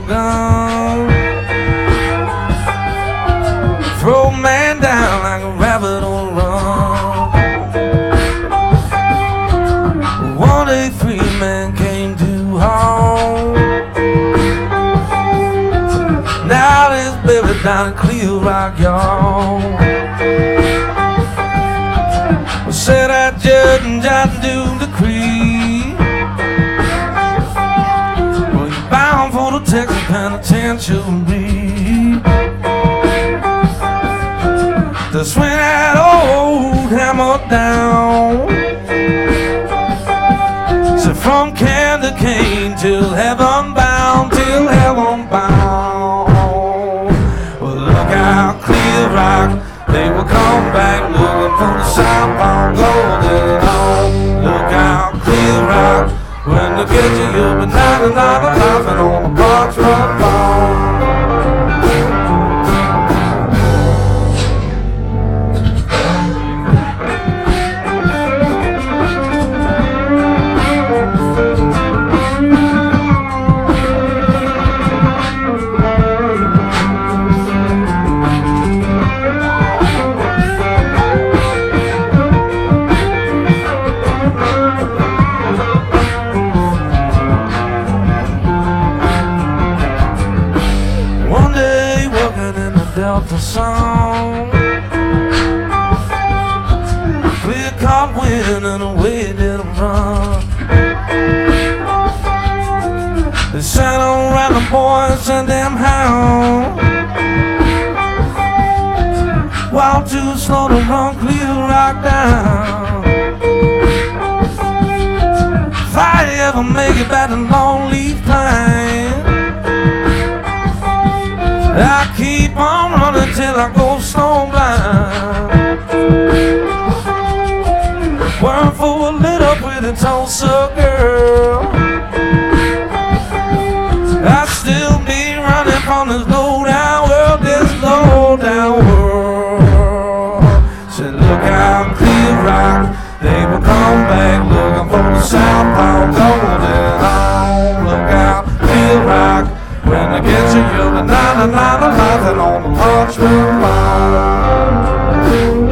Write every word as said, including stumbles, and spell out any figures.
gun. Throw a man down like a rabbit on a run. One day three men came to home. Now there's buried down in Clear Rock, y'all. Said that judge and John do decree, well, you're bound for the Texas penitentiary. To swing that old hammer down, so from Candy Cane till heaven bound, till heaven bound. Well, look out, Clear Rock, they will come back looking for the southbound golden home. Look out, Clear Rock, when they get you, you'll be ninety-nine laughing on the parchment bone. Delta song, clear caught wind and away did them run. They sat on random boys and them hounds, while too slow to run Clear Rock down. If I ever make it back to Longleaf Pine, I keep on running till I go stone blind. Working for a little pretty Tulsa girl, I still be running from this low down world, this low down world. Said look out, Clear Rock, they will come back looking for the southbound golden home. Look out, Clear Rock, when I get you, you'll be ninety-nine laughing on the parchment line.